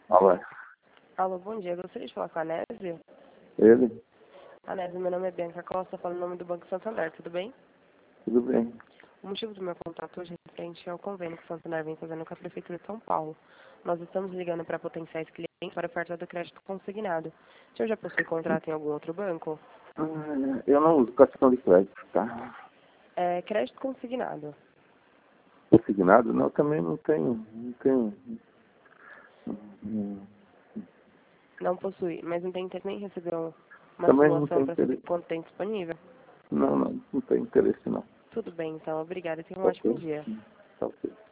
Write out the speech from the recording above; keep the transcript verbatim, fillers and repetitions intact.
Alô? Alô, bom dia. Eu gostaria de falar com a Nésia. Ele? Nésia, meu nome é Bianca Costa, falo em nome do Banco Santander, tudo bem? Tudo bem. O motivo do meu contato hoje é referente ao convênio que o Santander vem fazendo com a Prefeitura de São Paulo. Nós estamos ligando para potenciais clientes para oferta do crédito consignado. O senhor já possui contrato em algum outro banco? Ah, eu não uso cartão de crédito, tá? É, crédito consignado. Consignado? Não, também não tenho. Não tenho. Hum, Não possui, mas não tem interesse nem em receber um- uma Também não simulação tem para saber interesse. quanto tem disponível? Não, não, não tem interesse não. Tudo bem, então. Obrigada. Tenha um Tá ótimo ok? dia. Tá ok.